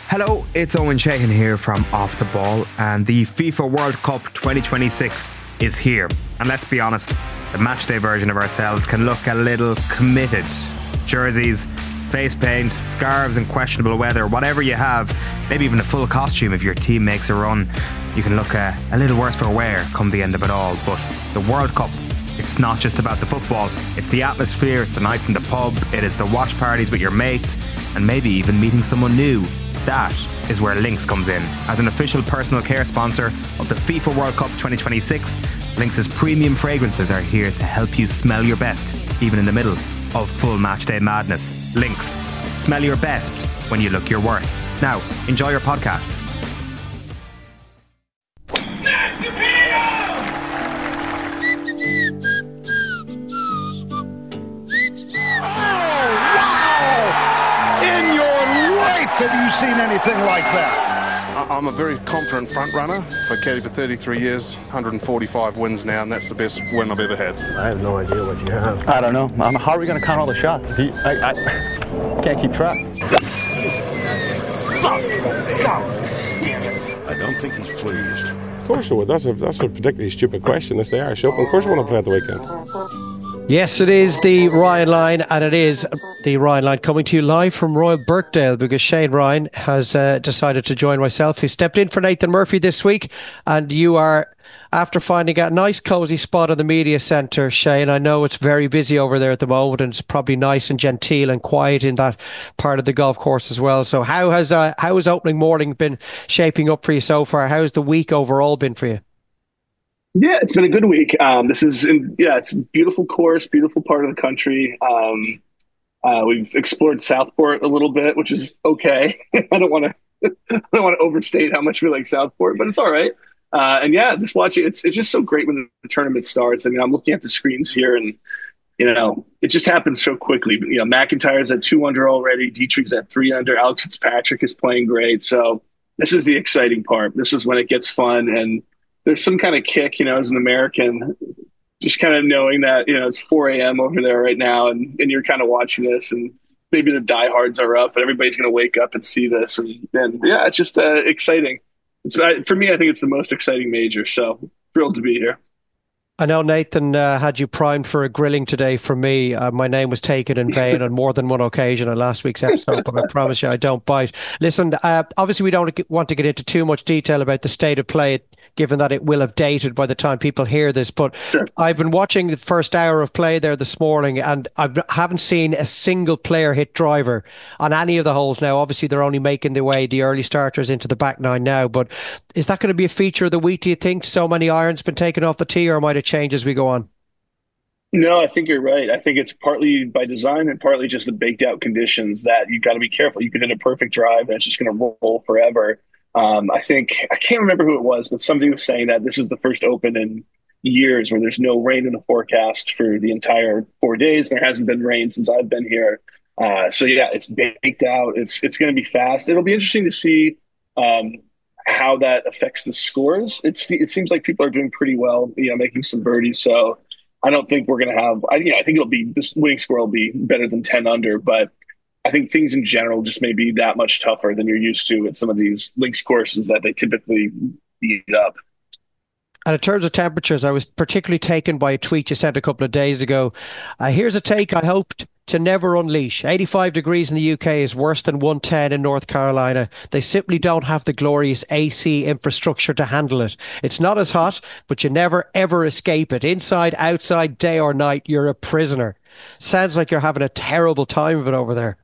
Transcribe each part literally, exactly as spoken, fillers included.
Hello, it's Owen Sheehan here from Off the Ball, and the FIFA World Cup twenty twenty-six is here. And let's be honest, the matchday version of ourselves can look a little committed. Jerseys, face paint, scarves and questionable weather, whatever you have, maybe even a full costume if your team makes a run, you can look a, a little worse for wear come the end of it all. But the World Cup, it's not just about the football, it's the atmosphere, it's the nights in the pub, it is the watch parties with your mates, and maybe even meeting someone new. That is where Lynx comes in. As an official personal care sponsor of the FIFA World Cup twenty twenty-six, Lynx's premium fragrances are here to help you smell your best, even in the middle of full matchday madness. Lynx, smell your best when you look your worst. Now, enjoy your podcast. Have you seen anything like that? I'm a very confident front runner. For caddy for thirty-three years, one hundred forty-five wins now, and that's the best win I've ever had. I have no idea what you have. I don't know. Um, how are we going to count all the shots? Do you, I, I can't keep track. I don't think he's pleased. Of course you would. That's a, that's a particularly stupid question. It's the Irish Open. Of course you want to play at the weekend. Yes, it is the Ryan Line, and it is the Ryan Line coming to you live from Royal Birkdale, because Shane Ryan has uh, decided to join myself. He stepped in for Nathan Murphy this week, and you are, after finding a nice cosy spot in the media centre, Shane, I know it's very busy over there at the moment, and it's probably nice and genteel and quiet in that part of the golf course as well. So how has uh, how has opening morning been shaping up for you so far? How's the week overall been for you? Yeah, it's been a good week. Um, this is, in, yeah, it's a beautiful course, beautiful part of the country. Um, uh, we've explored Southport a little bit, which is okay. I don't want to, I don't want to overstate how much we like Southport, but it's all right. Uh, and yeah, just watching, it's it's just so great when the tournament starts. I mean, I'm looking at the screens here, and you know, it just happens so quickly. You know, McIntyre's at two under already. Dietrich's at three under. Alex Fitzpatrick is playing great. So this is the exciting part. This is when it gets fun, and there's some kind of kick, you know, as an American, just kind of knowing that, you know, it's four a.m. over there right now, and, and you're kind of watching this, and maybe the diehards are up, but everybody's going to wake up and see this. And, and yeah, it's just uh, exciting. It's for me, I think it's the most exciting major. So thrilled to be here. I know Nathan uh, had you primed for a grilling today from me. Uh, my name was taken in vain on more than one occasion on last week's episode, but I promise you I don't bite. Listen, uh, obviously we don't want to get into too much detail about the state of play, given that it will have dated by the time people hear this. But sure. I've been watching the first hour of play there this morning, and I haven't seen a single player hit driver on any of the holes now. Obviously, they're only making their way, the early starters, into the back nine now. But is that going to be a feature of the week, do you think? So many irons been taken off the tee, or might it change as we go on? No, I think you're right. I think it's partly by design and partly just the baked out conditions that you've got to be careful. You could hit a perfect drive and it's just going to roll forever. Um, I think, I can't remember who it was, but somebody was saying that this is the first Open in years where there's no rain in the forecast for the entire four days. There hasn't been rain since I've been here. Uh, so yeah, it's baked out. It's it's going to be fast. It'll be interesting to see um, how that affects the scores. It's it seems like people are doing pretty well, you know, making some birdies. So I don't think we're going to have. I, yeah, I think it'll be this winning score will be better than ten under, but I think things in general just may be that much tougher than you're used to at some of these links courses that they typically beat up. And in terms of temperatures, I was particularly taken by a tweet you sent a couple of days ago. Uh, here's a take I hoped to never unleash. eighty-five degrees in the U K is worse than one ten in North Carolina. They simply don't have the glorious A C infrastructure to handle it. It's not as hot, but you never ever escape it. Inside, outside, day or night, you're a prisoner. Sounds like you're having a terrible time of it over there.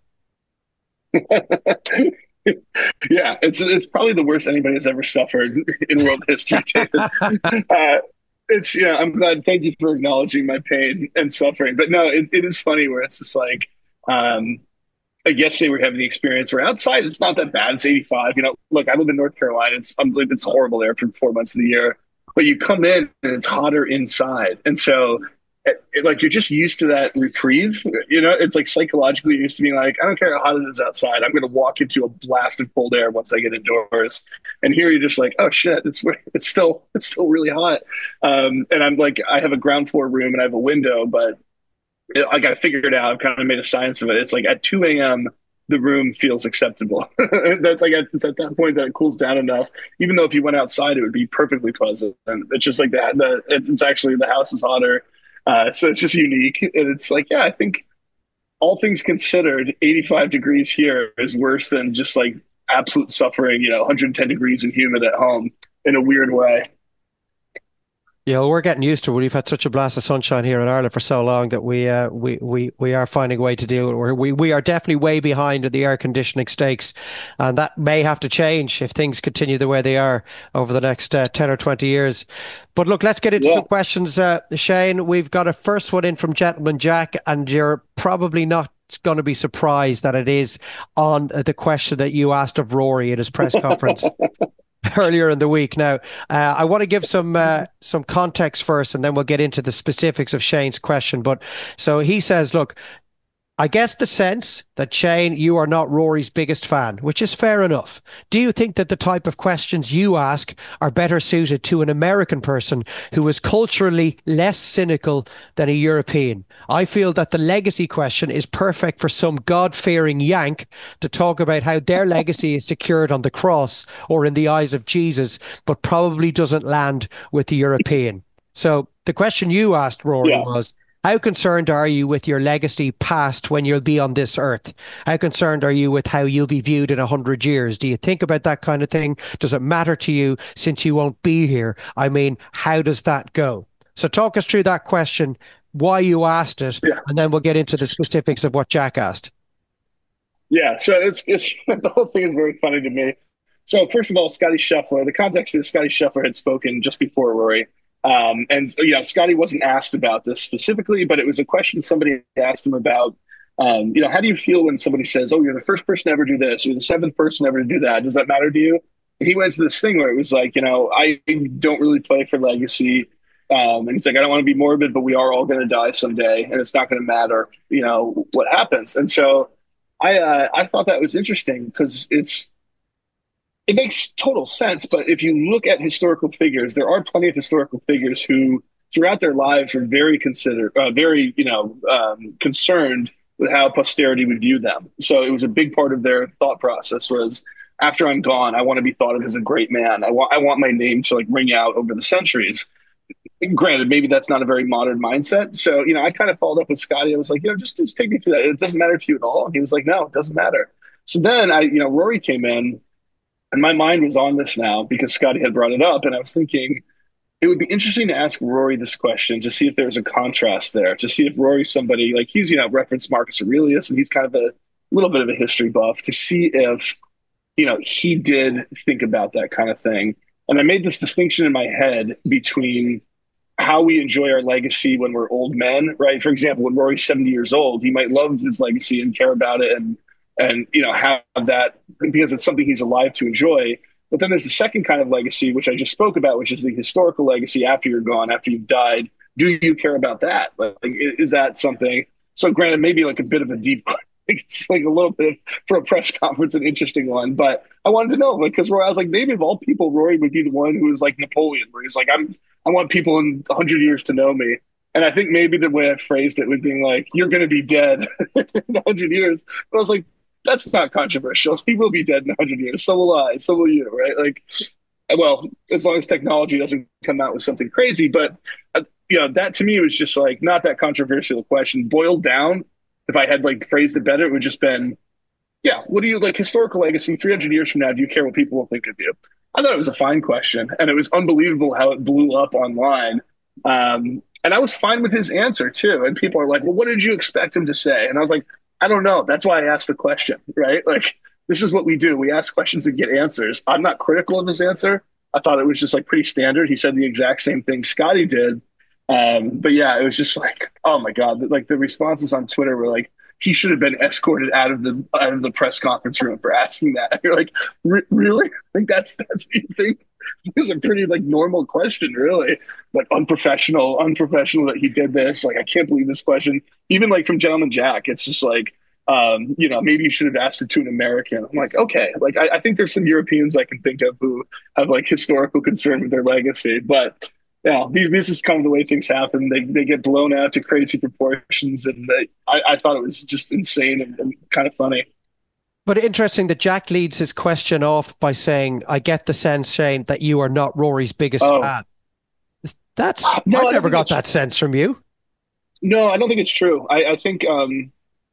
Yeah, it's it's probably the worst anybody has ever suffered in world history. uh, it's yeah, I'm glad. Thank you for acknowledging my pain and suffering. But no, it, it is funny where it's just like, um, like yesterday we're having the experience where outside it's not that bad. It's eighty-five. You know, look, I live in North Carolina. It's it's horrible there for four months of the year. But you come in and it's hotter inside, and so. It, it, like you're just used to that reprieve, you know. It's like psychologically used to being like, I don't care how hot it is outside. I'm going to walk into a blast of cold air once I get indoors. And here you're just like, oh shit, it's it's still it's still really hot. Um, and I'm like, I have a ground floor room and I have a window, but it, I got to figure it out. I've kind of made a science of it. It's like at two a.m. the room feels acceptable. That's like it's at that point that it cools down enough. Even though if you went outside, it would be perfectly pleasant. And it's just like that. The, it's actually the house is hotter, uh, so it's just unique. And it's like, yeah, I think all things considered, eighty-five degrees here is worse than just like absolute suffering. You know, one hundred ten degrees and humid at home in a weird way. Yeah, well, we're getting used to it. We've had such a blast of sunshine here in Ireland for so long that we uh, we we we are finding a way to deal with it. We we are definitely way behind in the air conditioning stakes, and that may have to change if things continue the way they are over the next uh, ten or twenty years. But look, let's get into yeah. some questions, uh, Shane. We've got a first one in from Gentleman Jack, and you're probably not going to be surprised that it is on the question that you asked of Rory at his press conference earlier in the week. Now, uh, I want to give some uh, some context first, and then we'll get into the specifics of Shane's question. But so he says, look, I get the sense that, Shane, you are not Rory's biggest fan, which is fair enough. Do you think that the type of questions you ask are better suited to an American person who is culturally less cynical than a European? I feel that the legacy question is perfect for some God-fearing Yank to talk about how their legacy is secured on the cross or in the eyes of Jesus, but probably doesn't land with the European. So the question you asked, Rory, yeah. was, how concerned are you with your legacy past when you'll be on this earth? How concerned are you with how you'll be viewed in a hundred years? Do you think about that kind of thing? Does it matter to you since you won't be here? I mean, how does that go? So talk us through that question, why you asked it, yeah. and then we'll get into the specifics of what Jack asked. Yeah, so it's, it's the whole thing is very funny to me. So first of all, Scotty Scheffler, the context is Scotty Scheffler had spoken just before Rory. Um, and, you know, Scotty wasn't asked about this specifically, but it was a question somebody asked him about, um, you know, how do you feel when somebody says, oh, you're the first person to ever do this, you're the seventh person ever to do that, does that matter to you? And he went to this thing where it was like, you know, I don't really play for legacy. Um, and he's like, I don't want to be morbid, but we are all going to die someday, and it's not going to matter, you know, what happens. And so I, uh, I thought that was interesting because it's, it makes total sense. But if you look at historical figures, there are plenty of historical figures who throughout their lives are very consider, uh, very, you know, um, concerned with how posterity would view them. So it was a big part of their thought process was, after I'm gone, I want to be thought of as a great man. I want, I want my name to like ring out over the centuries. Granted, maybe that's not a very modern mindset. So, you know, I kind of followed up with Scotty. I was like, you know, just, just take me through that. It doesn't matter to you at all. And he was like, no, it doesn't matter. So then I, you know, Rory came in. And my mind was on this now because Scotty had brought it up. And I was thinking it would be interesting to ask Rory this question to see if there's a contrast there, to see if Rory's somebody like he's, you know, referenced Marcus Aurelius, and he's kind of a little bit of a history buff, to see if, you know, he did think about that kind of thing. And I made this distinction in my head between how we enjoy our legacy when we're old men, right? For example, when Rory's seventy years old, he might love his legacy and care about it and and, you know, have that because it's something he's alive to enjoy. But then there's the second kind of legacy, which I just spoke about, which is the historical legacy after you're gone, after you've died. Do you care about that? Like, is that something? So granted, maybe like a bit of a deep, it's like a little bit for a press conference, an interesting one. But I wanted to know, like, because I was like, maybe of all people, Rory would be the one who was like Napoleon, where he's like, I'm, I want people in a hundred years to know me. And I think maybe the way I phrased it would be like, you're going to be dead in a hundred years. But I was like, that's not controversial. He will be dead in a hundred years. So will I. So will you, right? Like, well, as long as technology doesn't come out with something crazy. But, uh, you know, that to me was just like not that controversial a question. Boiled down, if I had like phrased it better, it would just been, yeah, what do you like historical legacy three hundred years from now? Do you care what people will think of you? I thought it was a fine question. And it was unbelievable how it blew up online. Um, and I was fine with his answer too. And people are like, well, what did you expect him to say? And I was like, I don't know. That's why I asked the question, right? Like, this is what we do. We ask questions and get answers. I'm not critical of his answer. I thought it was just like pretty standard. He said the exact same thing Scotty did. Um, but yeah, it was just like, oh my God. Like the responses on Twitter were like, he should have been escorted out of the out of the press conference room for asking that. You're like, really? Like that's that's what you think? It's a pretty like normal question, really. Like unprofessional, unprofessional that he did this. Like I can't believe this question. Even like from Gentleman Jack, it's just like, um, you know, maybe you should have asked it to an American. I'm like, okay, like I, I think there's some Europeans I can think of who have like historical concern with their legacy, but. Yeah, these, this is kind of the way things happen. They they get blown out to crazy proportions, and they, I, I thought it was just insane and, and kind of funny. But interesting that Jack leads his question off by saying, I get the sense, Shane, that you are not Rory's biggest Oh. fan. That's, No, I I've don't never think got it's- that sense from you. No, I don't think it's true. I, I think um,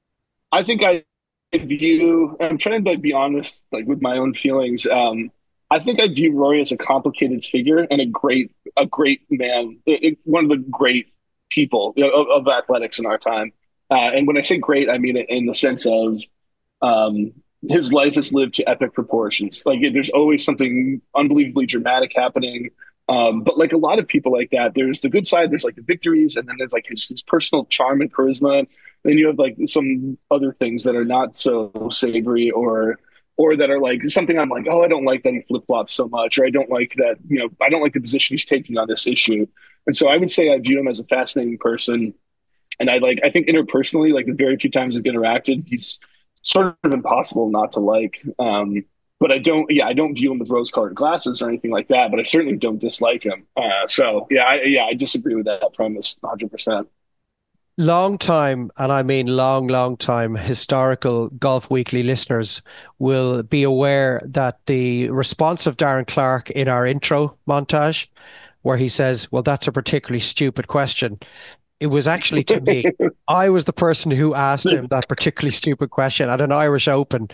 I think I view. I'm trying to like, be honest, like with my own feelings. Um, I think I view Rory as a complicated figure and a great, a great man, it- it- one of the great people of, of athletics in our time. Uh, and when I say great, I mean it in the sense of um, his life is lived to epic proportions. Like there's always something unbelievably dramatic happening. Um, but like a lot of people like that, there's the good side, there's like the victories, and then there's like his, his personal charm and charisma. Then you have like some other things that are not so savory or or that are like something I'm like, oh, I don't like that he flip flops so much, or I don't like that, you know, I don't like the position he's taking on this issue. And so I would say I view him as a fascinating person. And I like, I think interpersonally, like the very few times we've interacted, he's sort of impossible not to like. Um, but I don't, yeah, I don't view him with rose-colored glasses or anything like that. But I certainly don't dislike him. Uh, so yeah, I, yeah, I disagree with that premise, one hundred percent. Long time, and I mean long, long time, historical Golf Weekly listeners will be aware that the response of Darren Clark in our intro montage, where he says, well, that's a particularly stupid question. It was actually to me. I was the person who asked him that particularly stupid question at an Irish Open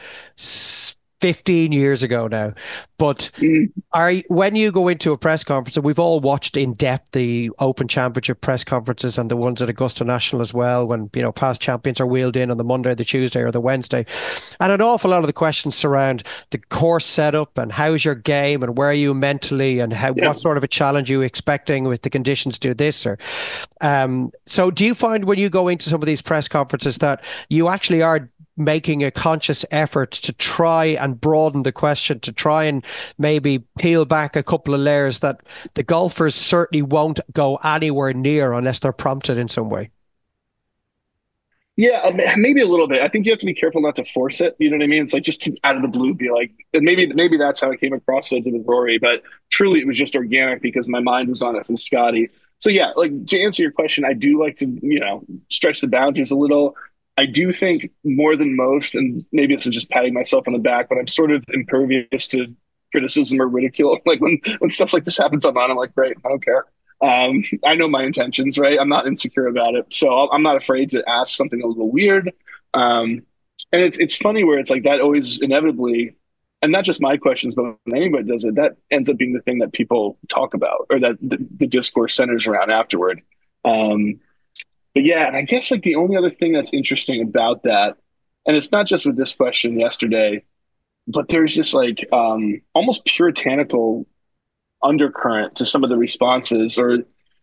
fifteen years ago now. But are when you go into a press conference, and we've all watched in depth the Open Championship press conferences and the ones at Augusta National as well, when you know past champions are wheeled in on the Monday, the Tuesday, or the Wednesday, and an awful lot of the questions surround the course setup and how's your game and where are you mentally and how yeah. what sort of a challenge are you expecting with the conditions to do this or um so do you find when you go into some of these press conferences that you actually are making a conscious effort to try and broaden the question, to try and maybe peel back a couple of layers that the golfers certainly won't go anywhere near unless they're prompted in some way? Yeah, maybe a little bit. I think you have to be careful not to force it. You know what I mean? It's like just to, out of the blue, be like, and maybe maybe that's how I came across it with Rory, but truly it was just organic because my mind was on it from Scotty. So yeah, like to answer your question, I do like to, you know, stretch the boundaries a little. I do think more than most, and maybe this is just patting myself on the back, but I'm sort of impervious to criticism or ridicule. Like when, when stuff like this happens online, I'm like, great, I don't care. Um, I know my intentions, right? I'm not insecure about it. So I'm not afraid to ask something a little weird. Um, and it's it's funny where it's like that always inevitably, and not just my questions, but when anybody does it, that ends up being the thing that people talk about or that the, the discourse centers around afterward. Um, But yeah, and I guess like the only other thing that's interesting about that, and it's not just with this question yesterday, but there's just like um, almost puritanical undercurrent to some of the responses, or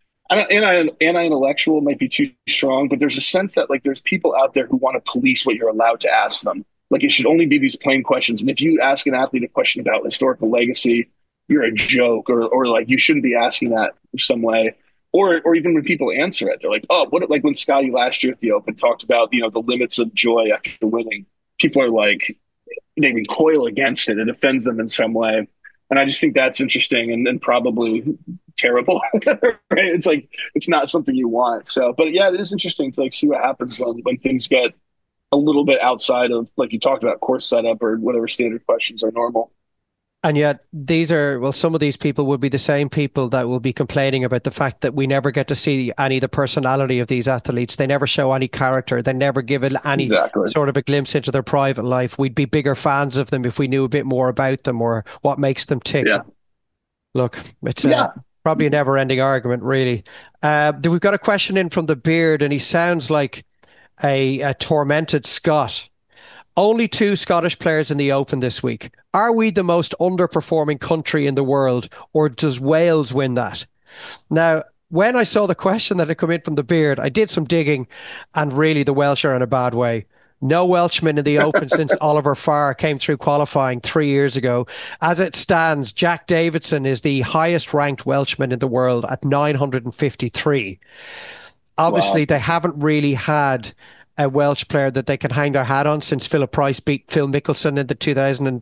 anti anti-intellectual might be too strong, but there's a sense that like there's people out there who want to police what you're allowed to ask them. Like it should only be these plain questions, and if you ask an athlete a question about historical legacy, you're a joke, or or like you shouldn't be asking that in some way. Or, or even when people answer it, they're like, "Oh, what?" Like when Scotty last year at the Open talked about, you know, the limits of joy after winning. People are like, they recoil against it. It offends them in some way, and I just think that's interesting and, and probably terrible. Right? It's like it's not something you want. So, but yeah, it is interesting to like see what happens when when things get a little bit outside of, like you talked about, course setup or whatever standard questions are normal. And yet these are, well, some of these people will be the same people that will be complaining about the fact that we never get to see any of the personality of these athletes. They never show any character. They never give it any exactly. sort of a glimpse into their private life. We'd be bigger fans of them if we knew a bit more about them or what makes them tick. Yeah. Look, it's yeah. uh, probably a never-ending argument, really. Uh, we've got a question in from the Beard, and he sounds like a, a tormented Scot. Only two Scottish players in the Open this week. Are we the most underperforming country in the world, or does Wales win that? Now, when I saw the question that had come in from the Beard, I did some digging, and really the Welsh are in a bad way. No Welshman in the Open since Oliver Farr came through qualifying three years ago. As it stands, Jack Davidson is the highest ranked Welshman in the world at nine hundred fifty-three. Obviously, wow. They haven't really had a Welsh player that they can hang their hat on since Philip Price beat Phil Mickelson in the two thousand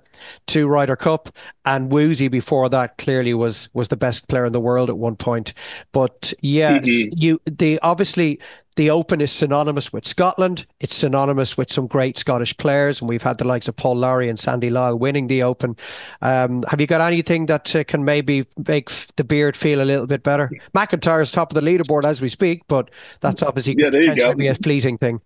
two Ryder Cup, and Woosie before that clearly was was the best player in the world at one point. But yeah, mm-hmm. you the obviously the Open is synonymous with Scotland. It's synonymous with some great Scottish players, and we've had the likes of Paul Lawrie and Sandy Lyle winning the Open. Um, have you got anything that uh, can maybe make the beard feel a little bit better? McIntyre's top of the leaderboard as we speak, but that's obviously yeah, there potentially you go. be a fleeting thing.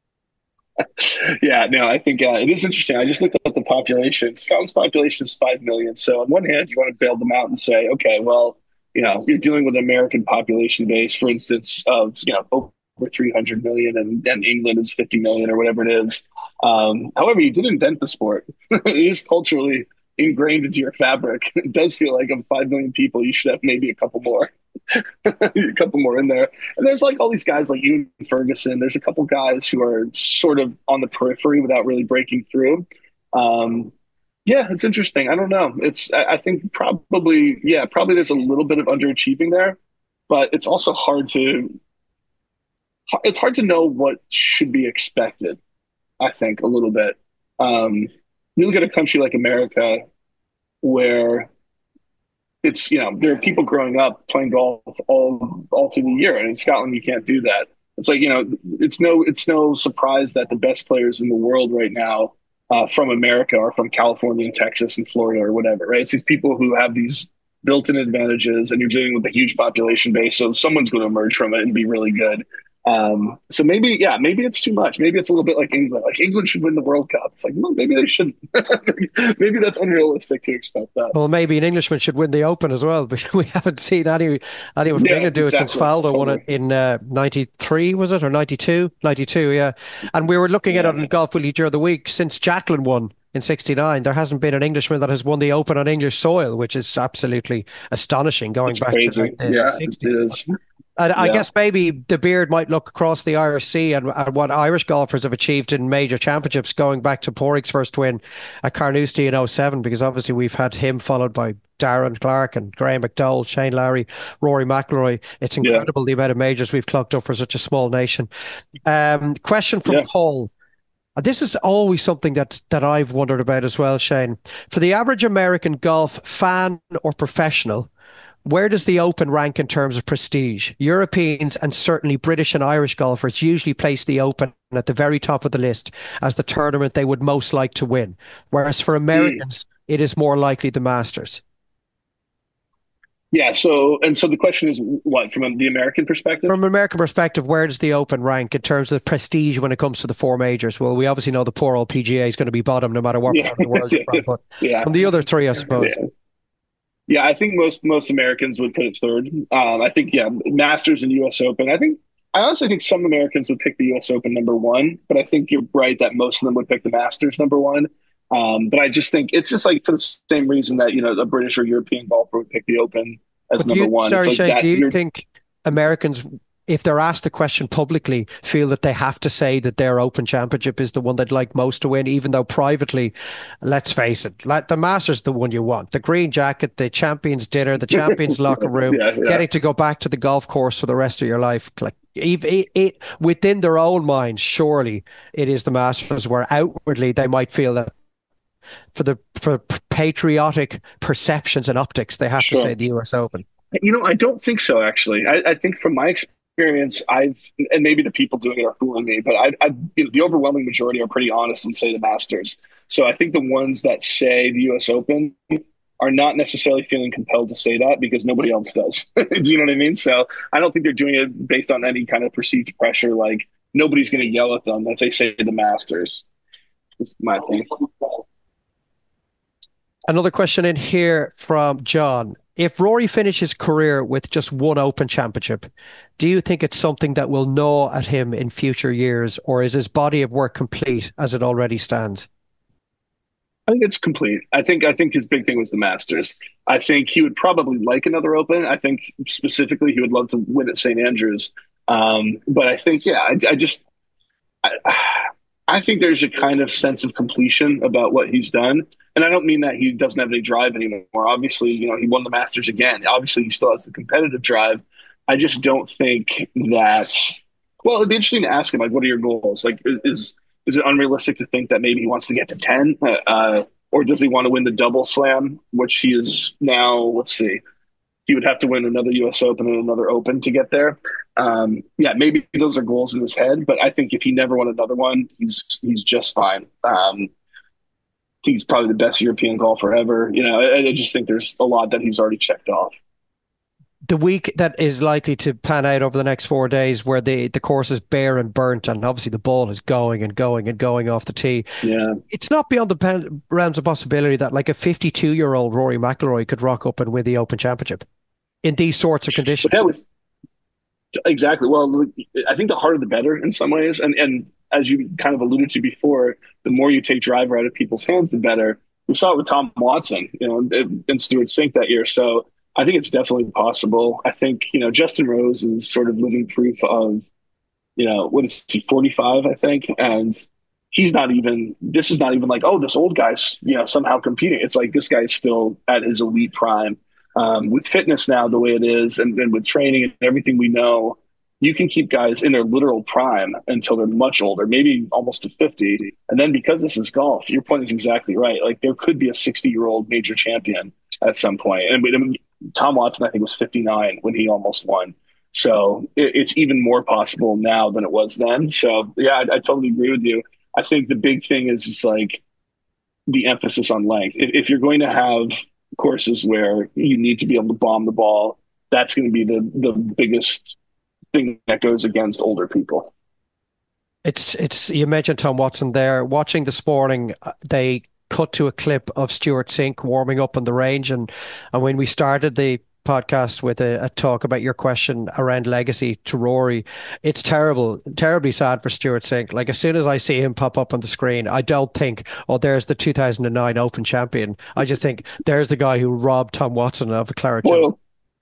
Yeah, no, I think uh, it is interesting. I just looked at the population. Scotland's population is five million. So on one hand, you want to bail them out and say, okay, well, you know, you're dealing with an American population base, for instance, of, you know, over three hundred million, and, and England is fifty million or whatever it is. Um, however, you did invent the sport. It is culturally ingrained into your fabric. It does feel like of five million people, you should have maybe a couple more. a couple more in there. And there's like all these guys like Ewan Ferguson. There's a couple guys who are sort of on the periphery without really breaking through. Um, yeah, it's interesting. I don't know. It's, I, I think probably, yeah, probably there's a little bit of underachieving there, but it's also hard to, it's hard to know what should be expected, I think, a little bit. Um, you look at a country like America where it's, you know, there are people growing up playing golf all all through the year, and in Scotland you can't do that. It's like, you know, it's no it's no surprise that the best players in the world right now uh, from America are from California and Texas and Florida or whatever, right? It's these people who have these built-in advantages, and you're dealing with a huge population base, so someone's going to emerge from it and be really good. Um, so maybe, yeah, maybe it's too much. Maybe it's a little bit like England. Like England should win the World Cup. It's like, well, maybe they shouldn't. Maybe that's unrealistic to expect that. Well, maybe an Englishman should win the Open as well, but we haven't seen any anyone from Yeah, England do exactly. it since Faldo Totally. won it in uh, ninety-three, was it, or ninety-two? ninety-two, yeah. And we were looking at it on Golf Weekly during the week. Since Jacqueline won in sixty-nine, there hasn't been an Englishman that has won the Open on English soil, which is absolutely astonishing, going It's back crazy. to like, the Yeah, sixties. it is. And I Yeah. guess maybe the beard might look across the Irish Sea and, and what Irish golfers have achieved in major championships, going back to Porrick's first win at Carnoustie in oh seven, because obviously we've had him followed by Darren Clark and Graham McDowell, Shane Lowry, Rory McIlroy. It's incredible yeah. the amount of majors we've clocked up for such a small nation. Um, question from yeah. Paul. This is always something that, that I've wondered about as well, Shane. For the average American golf fan or professional, where does the Open rank in terms of prestige? Europeans and certainly British and Irish golfers usually place the Open at the very top of the list as the tournament they would most like to win. Whereas for Americans, mm. it is more likely the Masters. Yeah, so and so the question is what, from the American perspective? From an American perspective, where does the Open rank in terms of prestige when it comes to the four majors? Well, we obviously know the poor old P G A is going to be bottom no matter what yeah. part of the world you're from, but yeah. on the other three, I suppose. Yeah. Yeah, I think most most Americans would put it third. Um, I think, yeah, Masters and U S Open. I think I honestly think some Americans would pick the U S Open number one, but I think you're right that most of them would pick the Masters number one. Um, but I just think it's just like for the same reason that, you know, a British or European golfer would pick the Open as but number you, one. Sorry, like Shane, that, do you think Americans, if they're asked the question publicly, feel that they have to say that their Open Championship is the one they'd like most to win, even though privately, let's face it, like the Masters is the one you want. The green jacket, the champions dinner, the champions locker room, yeah, yeah. getting to go back to the golf course for the rest of your life. Like it, it, it, within their own minds, surely it is the Masters, where outwardly they might feel that for the for patriotic perceptions and optics, they have sure. to say the U S Open. You know, I don't think so, actually. I, I think from my experience, I've, and maybe the people doing it are fooling me, but I, I, you know, the overwhelming majority are pretty honest and say the Masters. So I think the ones that say the U S Open are not necessarily feeling compelled to say that because nobody else does. Do you know what I mean? So I don't think they're doing it based on any kind of perceived pressure. Like nobody's going to yell at them if they say the Masters. That's my opinion. Another question in here from John. If Rory finishes his career with just one Open Championship, do you think it's something that will gnaw at him in future years, or is his body of work complete as it already stands? I think it's complete. I think I think his big thing was the Masters. I think he would probably like another Open. I think specifically he would love to win at Saint Andrews. Um, but I think, yeah, I, I just I, I think there's a kind of sense of completion about what he's done. And I don't mean that he doesn't have any drive anymore. Obviously, you know, he won the Masters again. Obviously, he still has the competitive drive. I just don't think that, well, it'd be interesting to ask him, like, what are your goals? Like, is is it unrealistic to think that maybe he wants to get to ten? Uh, or does he want to win the double slam, which he is now, let's see, he would have to win another U S Open and another Open to get there. Um, yeah, maybe those are goals in his head, but I think if he never won another one, he's he's just fine. Um, he's probably the best European golfer ever. You know, I, I just think there's a lot that he's already checked off. The week that is likely to pan out over the next four days where the, the course is bare and burnt and obviously the ball is going and going and going off the tee. Yeah. It's not beyond the pen, realms of possibility that like a fifty-two-year-old Rory McIlroy could rock up and win the Open Championship in these sorts of conditions. But that was, exactly. Well, I think the harder the better in some ways. And, and as you kind of alluded to before, the more you take driver out of people's hands, the better. We saw it with Tom Watson, you know, and, and Stuart Sink that year. So I think it's definitely possible. I think, you know, Justin Rose is sort of living proof of, you know, what is he, forty-five, I think. And he's not even, this is not even like, oh, this old guy's, you know, somehow competing. It's like this guy's still at his elite prime. Um, with fitness now the way it is, and, and with training and everything we know, you can keep guys in their literal prime until they're much older, maybe almost to fifty. And then because this is golf, your point is exactly right. Like there could be a sixty-year-old major champion at some point. And I mean, Tom Watson, I think, was fifty-nine when he almost won. So it, it's even more possible now than it was then. So, yeah, I, I totally agree with you. I think the big thing is just like the emphasis on length. If, if you're going to have courses where you need to be able to bomb the ball, that's going to be the, the biggest thing that goes against older people. It's, it's, you mentioned Tom Watson there. Watching this morning, they cut to a clip of Stuart Sink warming up on the range, and and when we started the podcast with a, a talk about your question around legacy to Rory, it's terrible, terribly sad for Stuart Sink. Like as soon as I see him pop up on the screen, I don't think, oh, there's the two thousand nine Open champion. I just think there's the guy who robbed Tom Watson of a claret. Well,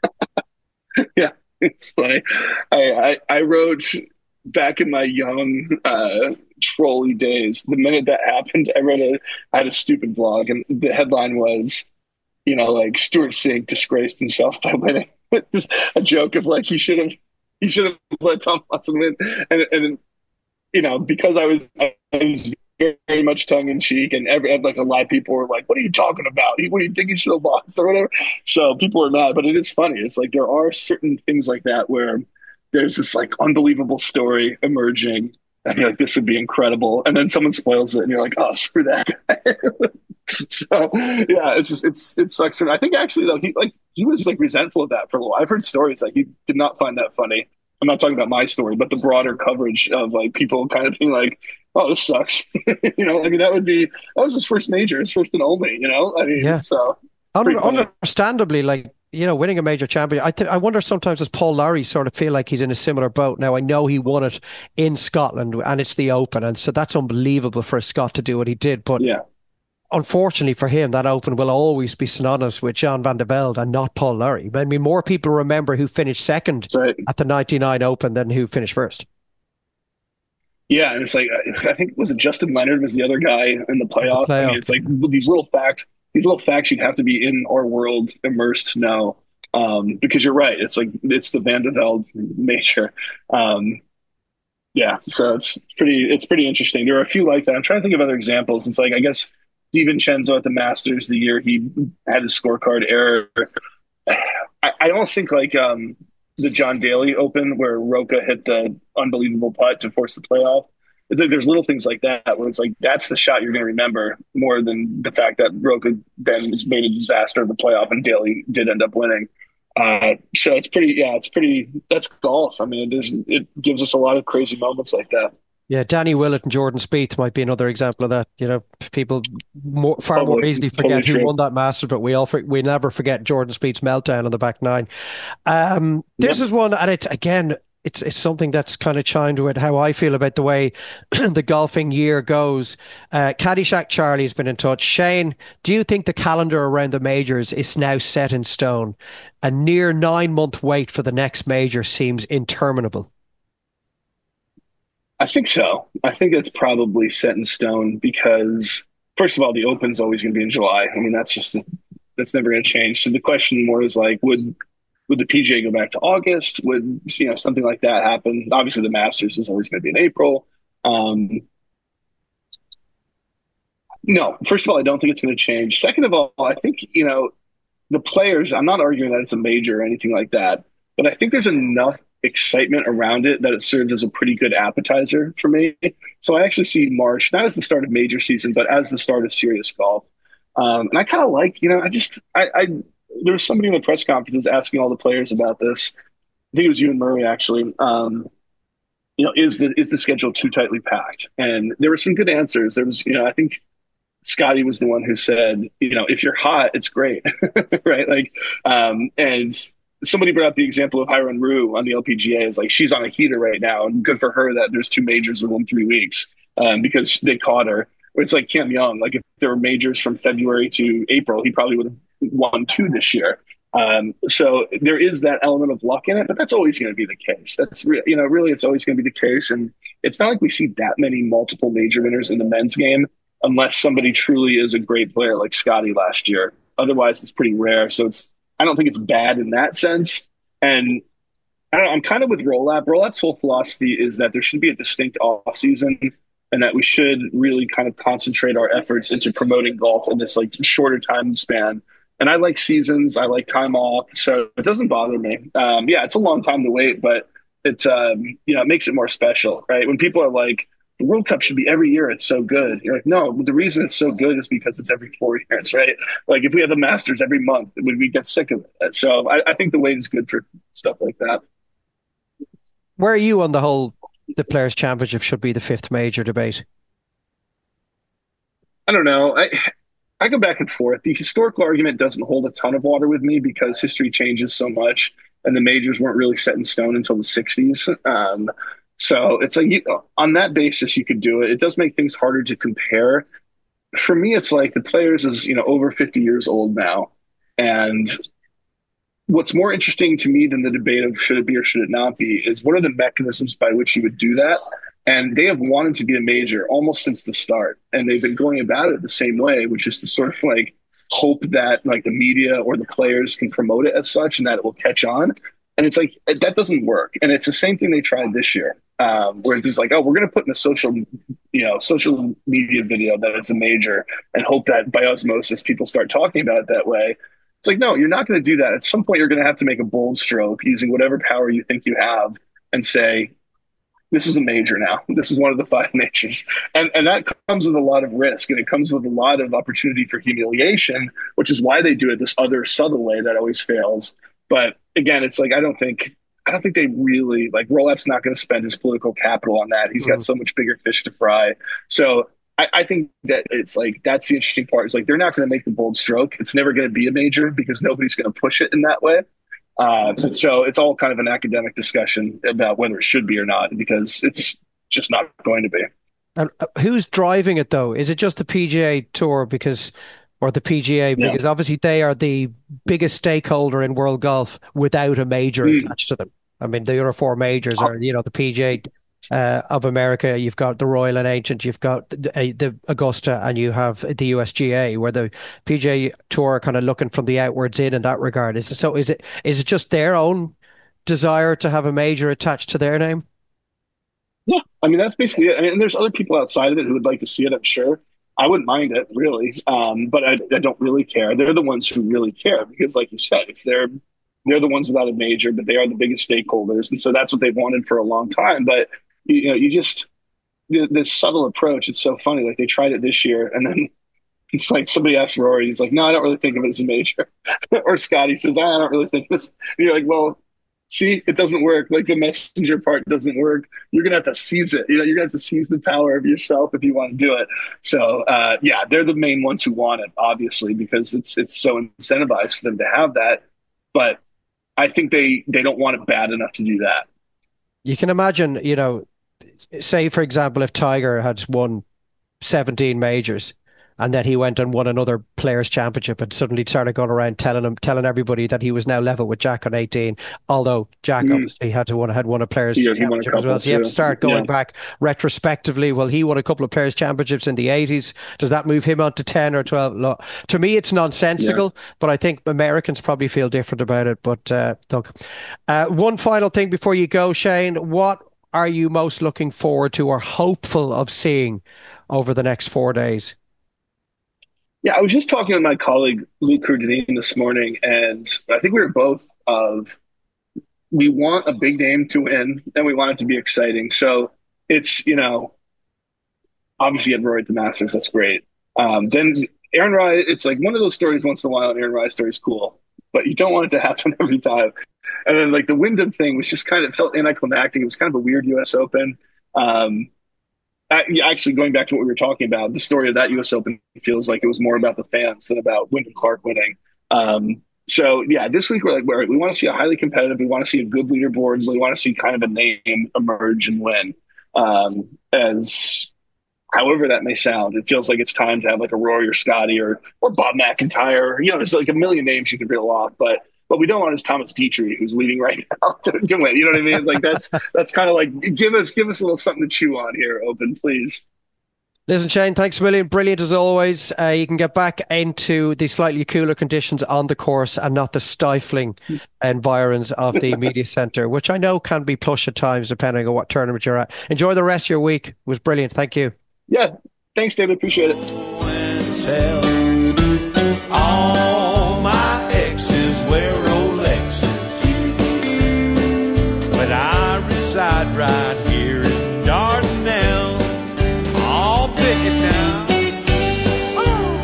yeah, it's funny. I, I I wrote back in my young uh, trolley days, the minute that happened, I wrote a, I had a stupid blog, and the headline was, you know, like Stuart Sink disgraced himself by winning. Just a joke of like he should have, he should have let Tom Watson win, and and you know, because I was I was very much tongue in cheek, and every like a lot of people were like, "What are you talking about? What do you think he should have lost or whatever?" So people are mad, but it is funny. It's like there are certain things like that where there's this like unbelievable story emerging, and you're like, this would be incredible. And then someone spoils it, and you're like, oh, screw that guy. So yeah, it's just it's it sucks for him. I think actually though, he like he was like resentful of that for a while. I've heard stories like he did not find that funny. I'm not talking about my story, but the broader coverage of like people kind of being like, oh, this sucks. You know, I mean, that would be that was his first major, his first and only, you know? I mean, yeah. So Under, understandably, like, you know, winning a major champion. I th- I wonder sometimes does Paul Lawrie sort of feel like he's in a similar boat now? I know he won it in Scotland and it's the Open, and so that's unbelievable for a Scot to do what he did. But yeah, unfortunately for him, that Open will always be synonymous with John van de Velde and not Paul Lawrie. I mean, more people remember who finished second right. at the ninety-nine Open than who finished first. Yeah, and it's like I think was it Justin Leonard was the other guy in the playoff. The playoff. I mean, it's like these little facts. These little facts you'd have to be in our world immersed to know, um, because you're right. It's like it's the Van de Velde major. Um, yeah, so it's pretty it's pretty interesting. There are a few like that. I'm trying to think of other examples. It's like I guess DiVincenzo at the Masters the year he had his scorecard error. I, I don't think like um, the John Daly Open where Roca hit the unbelievable putt to force the playoff. There's little things like that where it's like that's the shot you're going to remember more than the fact that Roca then made a disaster of the playoff and Daly did end up winning. Uh, so it's pretty, yeah, it's pretty. That's golf. I mean, there's it gives us a lot of crazy moments like that. Yeah, Danny Willett and Jordan Spieth might be another example of that. You know, people more, far totally, more easily forget totally who true. won that Masters, but we all we never forget Jordan Spieth's meltdown on the back nine. Um, this yep. is one, and it again. It's it's something that's kind of chimed with how I feel about the way the golfing year goes. Uh, Caddyshack Charlie's been in touch. Shane, do you think the calendar around the majors is now set in stone? A near nine-month wait for the next major seems interminable. I think so. I think it's probably set in stone because, first of all, the Open's always going to be in July. I mean, that's just that's never going to change. So the question more is like, would Would the P G A go back to August? Would you know something like that happen? Obviously, the Masters is always going to be in April. Um, no, first of all, I don't think it's going to change. Second of all, I think you know the players, I'm not arguing that it's a major or anything like that, but I think there's enough excitement around it that it serves as a pretty good appetizer for me. So I actually see March not as the start of major season, but as the start of serious golf. Um, and I kind of like, you know, I just, I, I, there was somebody in the press conferences asking all the players about this. I think it was you and Murray actually. Um, you know, is the is the schedule too tightly packed? And there were some good answers. There was, you know, I think Scotty was the one who said, you know, if you're hot, it's great, right? Like, um, and somebody brought up the example of Hiron Rue on the L P G A. Is like she's on a heater right now, and good for her that there's two majors within three weeks um, because they caught her. Or it's like Kim Young. Like if there were majors from February to April, he probably would have won two this year. Um, so there is that element of luck in it, but that's always going to be the case. That's re- you know, really, it's always going to be the case. And it's not like we see that many multiple major winners in the men's game, unless somebody truly is a great player like Scotty last year. Otherwise, it's pretty rare. So it's, I don't think it's bad in that sense. And I don't know, I'm kind of with Roll-Up. Roll-Up's whole philosophy is that there should be a distinct off season and that we should really kind of concentrate our efforts into promoting golf in this like shorter time span. And I like seasons. I like time off. So it doesn't bother me. Um, yeah, it's a long time to wait, but it's, um, you know, it makes it more special, right? When people are like, the World Cup should be every year, it's so good. You're like, no, the reason it's so good is because it's every four years, right? Like if we had the Masters every month, would we get sick of it? So I, I think the wait is good for stuff like that. Where are you on the whole, the Players' Championship should be the fifth major debate? I don't know. I I go back and forth. The historical argument doesn't hold a ton of water with me because history changes so much and the majors weren't really set in stone until the sixties. Um, so it's like, you know, on that basis, you could do it. It does make things harder to compare. For me, it's like the Players is, you know, over fifty years old now. And what's more interesting to me than the debate of should it be or should it not be is what are the mechanisms by which you would do that? And they have wanted to be a major almost since the start. And they've been going about it the same way, which is to sort of like hope that like the media or the players can promote it as such and that it will catch on. And it's like, that doesn't work. And it's the same thing they tried this year, um, where it's like, oh, we're going to put in a social, you know, social media video that it's a major and hope that by osmosis people start talking about it that way. It's like, no, you're not going to do that. At some point, you're going to have to make a bold stroke using whatever power you think you have and say, this is a major now. This is one of the five majors. And and that comes with a lot of risk and it comes with a lot of opportunity for humiliation, which is why they do it this other subtle way that always fails. But again, it's like, I don't think, I don't think they really, like Roll-Up's not going to spend his political capital on that. He's mm-hmm. got so much bigger fish to fry. So I, I think that it's like, that's the interesting part. It's like, they're not going to make the bold stroke. It's never going to be a major because nobody's going to push it in that way. Uh, so it's all kind of an academic discussion about whether it should be or not, because it's just not going to be. And who's driving it though? Is it just the P G A Tour because, or the P G A? Because yeah. obviously they are the biggest stakeholder in world golf without a major mm. attached to them. I mean, the other four majors are, you know, the P G A uh, of America, you've got the Royal and Ancient, you've got the, uh, the Augusta, and you have the U S G A, where the P G A Tour are kind of looking from the outwards in in that regard. Is it, so is it is it just their own desire to have a major attached to their name? Yeah, I mean, that's basically it. I mean, and there's other people outside of it who would like to see it, I'm sure. I wouldn't mind it, really, um, but I, I don't really care. They're the ones who really care because, like you said, it's their they're the ones without a major, but they are the biggest stakeholders, and so that's what they've wanted for a long time. But you know, you just this subtle approach. It's so funny. Like they tried it this year, and then it's like somebody asked Rory, he's like, "No, I don't really think of it as a major," or Scotty says, "I don't really think this." And you're like, "Well, see, it doesn't work. Like the messenger part doesn't work. You're gonna have to seize it. You know, you're gonna have to seize the power of yourself if you want to do it." So, uh, yeah, they're the main ones who want it, obviously, because it's it's so incentivized for them to have that. But I think they they don't want it bad enough to do that. You can imagine, you know, say for example, if Tiger had won seventeen majors and then he went and won another Players' Championship and suddenly started going around telling him, telling everybody that he was now level with Jack on eighteen, although Jack mm. obviously had to won, had won a Players' yeah, Championship a as well. So you have to start going yeah. back retrospectively. Well, he won a couple of Players' Championships in the eighties. Does that move him on to ten or twelve? Look, to me, it's nonsensical, yeah. but I think Americans probably feel different about it. But uh, look, uh, one final thing before you go, Shane, what are you most looking forward to or hopeful of seeing over the next four days? Yeah, I was just talking with my colleague Luke Kurdanine this morning, and I think we were both of we want a big name to win, and we want it to be exciting. So it's, you know, obviously you had Rory at the Masters, that's great. Um, then Aaron Rai, it's like one of those stories once in a while. An Aaron Rai story is cool, but you don't want it to happen every time. And then like the Wyndham thing was just kind of felt anticlimactic. It was kind of a weird U S Open. Um, Actually, going back to what we were talking about, the story of that U S Open feels like it was more about the fans than about Wyndham Clark winning. Um, so, yeah, this week we're like, we're, we want to see a highly competitive, we want to see a good leaderboard, we want to see kind of a name emerge and win. Um, as however that may sound, it feels like it's time to have like a Rory or Scotty or or Bob McIntyre. You know, there's like a million names you can reel off, but what we don't want is Thomas Dietrich, who's leading right now, to win. You know what I mean? Like that's that's kind of like give us give us a little something to chew on here, Open, please. Listen, Shane, thanks a million. Brilliant as always. Uh, you can get back into the slightly cooler conditions on the course and not the stifling environs of the media centre, which I know can be plush at times depending on what tournament you're at. Enjoy the rest of your week. It was brilliant. Thank you. Yeah, thanks, David. Appreciate it. All my exes wear Rolexes, but I reside right here in Dardanelle. I'll pick it down. Oh.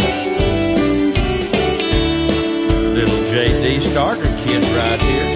Little J D starter kid right here.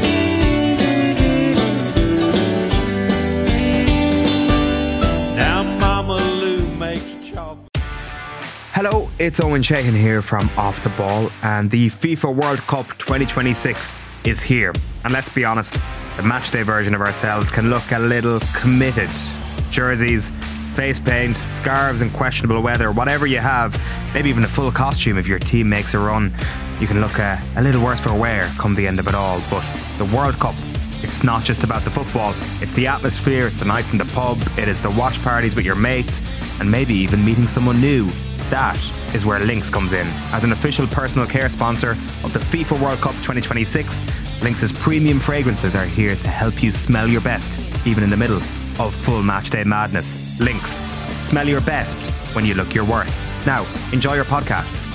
Now Mama Lou makes chocolate. Hello, it's Owen Sheehan here from Off the Ball, and the FIFA World Cup twenty twenty-six is here. And let's be honest, the matchday version of ourselves can look a little committed. Jerseys, face paint, scarves and questionable weather, whatever you have, maybe even a full costume if your team makes a run, you can look a, a little worse for wear come the end of it all. But the World Cup, it's not just about the football, it's the atmosphere, it's the nights in the pub, it is the watch parties with your mates, and maybe even meeting someone new. That is where Lynx comes in. As an official personal care sponsor of the FIFA World Cup twenty twenty-six, Lynx's premium fragrances are here to help you smell your best, even in the middle of full matchday madness. Lynx, smell your best when you look your worst. Now, enjoy your podcast.